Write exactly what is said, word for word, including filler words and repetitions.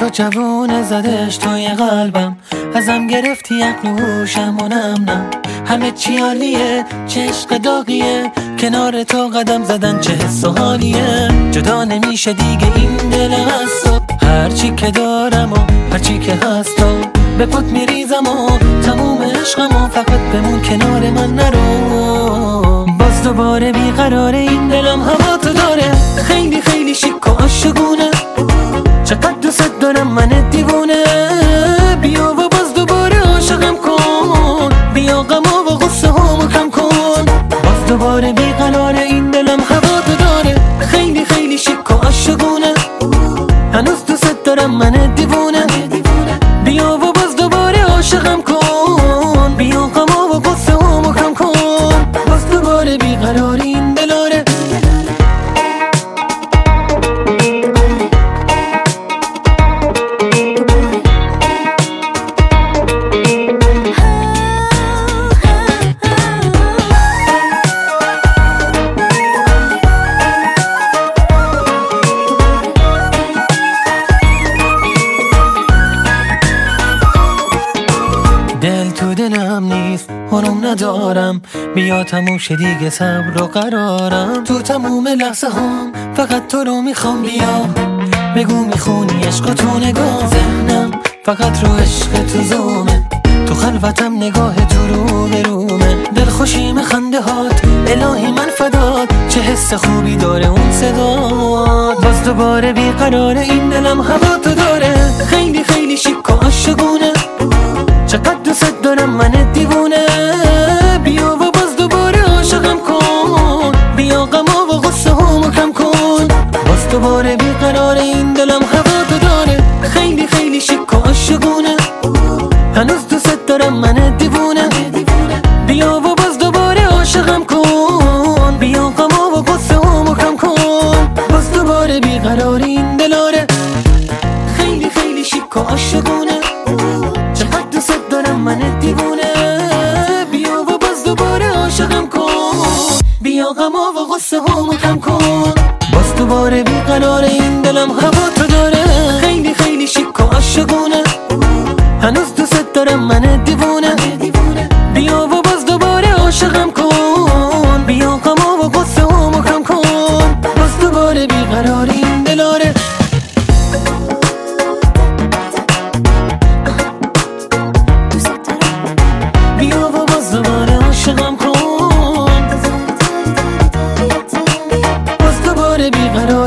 تو جوونه زدش توی قلبم، ازم گرفتی عقل و هوشم و نم نم. همه چی عالیه، چه عشق داغیه، کنار تو قدم زدن چه حس و حالیه. جدا نمیشه دیگه این دل از تو، هرچی که دارم و هرچی که هست تو به پات میریزم و تموم عشقم و فقط بمون کنار من نرو. باز دوباره بیقراره این دلم هوا تو داره، خیلی خیلی شیک و عاشقونه، چقدر دوست دارم من دیوونه. بیا و باز دوباره عاشقم کن، بیا غم و غصه هامو کم کن. باز دوباره بیقراره این دلم هوا تو داره، خیلی خیلی شیک و عاشقونه، هنوز دوست دارم من دیوونه. بیا و باز دوباره عاشقم کن، بیا غم و غصه هامو کم کن. باز دوباره بیقراره این دلاره. دل تو دلم نیست، هنوم ندارم، بیا تموم شه دیگه صبر و قرارم. تو تموم لحظه هم فقط تو رو میخوام، بیا بگو میخونی عشق تو نگاه. ذهنم فقط رو عشق تو زومه، تو خلوتم نگاه تو رو به رومه. دلخوشیم خنده هات الهی من فدات، چه حس خوبی داره اون صدات. باز دوباره بیقراره این دلم هوا تو داره، خیلی خیلی شیک و عاشقونه، چقدر دوست دارم من دیوونه. بیا و باز دوباره عاشقم کن، بیا غم و غصه هامو کم کن. باز دوباره بیقراره این دلم هوا تو داره، خیلی خیلی شیک و عاشقونه، هنوز دوست دارم من دیوونه. بیا و باز دوباره عاشقم کن، بیا غم و غصه هامو کم کن. باز دوباره بیقراره این دلاره، خیلی خیلی شیک و عاشقونه، چقدر دوست دارم من دیوونه. بیا و باز دوباره عاشقم کن، بیا غم و غصه هامو کم کن. باز دوباره بیقراره این دلم هوا تو داره، خیلی خیلی شیک و عاشقونه، هنوز دوست دارم من دیوونه. بیا و باز دوباره عاشقم کن، بیا غم و غصه هامو کم کن. باز دوباره بیقراره این دلاره. بیا و باز دوباره عاشقم کن، باز دوباره بیقرار.